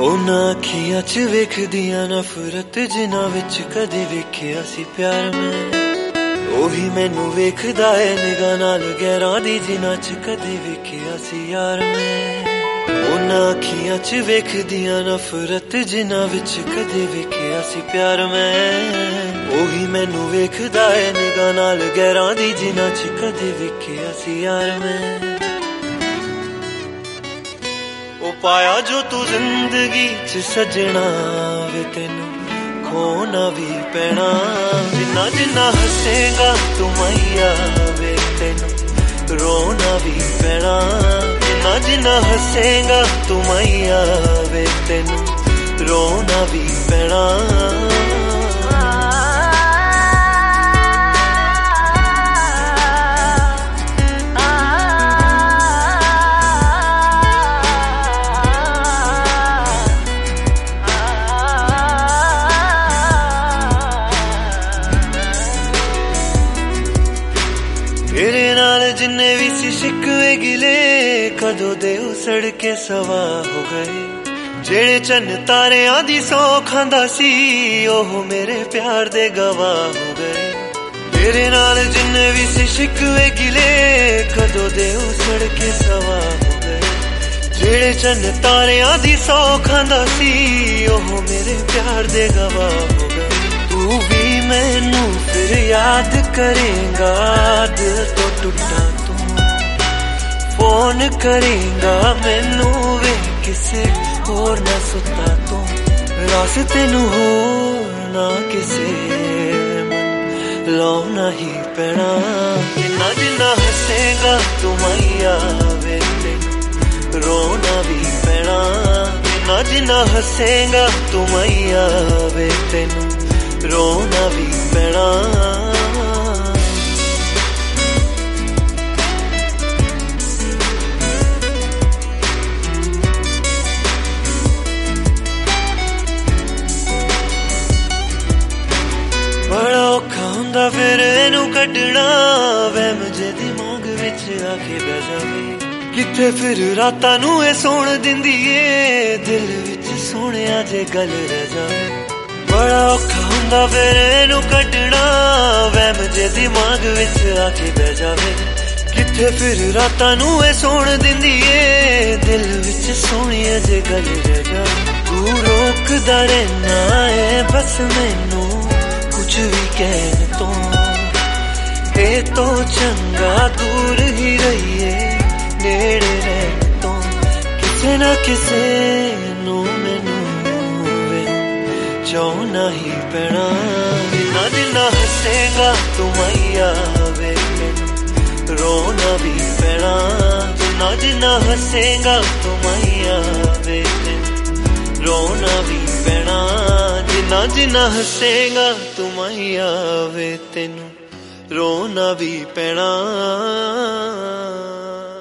ਉਹਨਾਂ ਅੱਖੀਆਂ 'ਚ ਵੇਖਦੀਆਂ ਨਫ਼ਰਤ ਜਿਨ੍ਹਾਂ ਵਿੱਚ ਕਦੇ ਵੇਖਿਆ ਸੀ ਪਿਆਰ ਮੈਂ। ਉਹੀ ਮੈਨੂੰ ਵੇਖਦਾ ਏ ਨਿਗਾਹ ਨਾਲ ਗਹਿਰਾਂ ਦੀ ਜਿਨ੍ਹਾਂ 'ਚ ਕਦੇ ਵੇਖਿਆ ਸੀ ਯਾਰ ਮੈਂ। ਉਹਨਾਂ ਅੱਖੀਆਂ 'ਚ ਵੇਖਦੀਆਂ ਨਫ਼ਰਤ ਜਿਨ੍ਹਾਂ ਵਿੱਚ ਕਦੇ ਵੇਖਿਆ ਸੀ ਪਿਆਰ ਮੈਂ। ਉਹੀ ਮੈਨੂੰ ਵੇਖਦਾ ਏ ਨਿਗਾਹ ਨਾਲ ਗਹਿਰਾਂ ਦੀ ਜਿਨ੍ਹਾਂ 'ਚ ਕਦੇ ਵੇਖਿਆ ਸੀ ਯਾਰ ਮੈਂ। ਉਹ ਪਾਇਆ ਜੋ ਤੂੰ ਜ਼ਿੰਦਗੀ 'ਚ ਸਜਣਾ ਵੇ ਤੈਨੂੰ ਖੋਣਾ ਵੀ ਪੈਣਾ। ਜਿੰਨਾ ਜਿੰਨਾ ਹੱਸੇਗਾ ਤੂੰ ਮੈया ਵੇ ਤੈਨੂੰ ਰੋਣਾ ਵੀ ਪੈਣਾ। ਜਿੰਨਾ ਜਿੰਨਾ ਹੱਸੇਗਾ ਤੂੰ ਮੈया ਵੇ ਤੈਨੂੰ ਰੋਣਾ ਵੀ ਪੈਣਾ। तेरे नाल जिन्ने भी सी शिकवे गिले कदों दे उसड़ के सवा हो गए। जेड़े चन तारियां दी सौ खांदा सी ओह मेरे प्यार दे गवाह हो गए। तेरे नाल जिन्ने भी सी शिकवे गिले कदों दे उसड़ के सवा हो गए। जेड़े चन तारियां दी सौ खांदा सी ओह मेरे प्यार दे गवाह हो गए। तू भी मैनू फिर याद करेगा दिल तो टूटा तू फोन करेगा मैनू वे किसे होर ना सुता तू रास्ते नू होर ना किसे मन लाना ही पैना। जिन्ना जिन्ना हसेगा तू मैया वे तैनू रोना भी पैना। जिन्ना जिन्ना हसेगा तू मैया वे तैनू रोना भी पैना। बड़ा औखा हुंदा फिर इनू कड्डना वहम जे दिमाग विच आके बह जावे। किथे फिर रातां नू ए सौण दिंदी ए दिल विच सोहणिया जे गल रह जावे। बड़ा औखा हुंदा फिर इनू कड्डना वहम जे दिमाग विच आके बह जावे। किथे फिर रातां नू ए सौण दिंदी ए दिल विच सोहणिया जे गल रह जावे। तू रोकदा रहना है बस मैनू कुछ भी कहन तो ए तो चंगा दूर ही रहिए नेड़े रहन तो किसे ना किसे नू मैनू चाहना ही पैना। जिन्ना जिन्ना हसेगा तू मैया वे तैनू रोना भी पैना। जिन्ना जिन्ना हसेगा तू मैया वे तैनू रोना भी पैना। जिन्ना जिन्ना हसेगा तू मैया वे तैनू रोना भी पैना।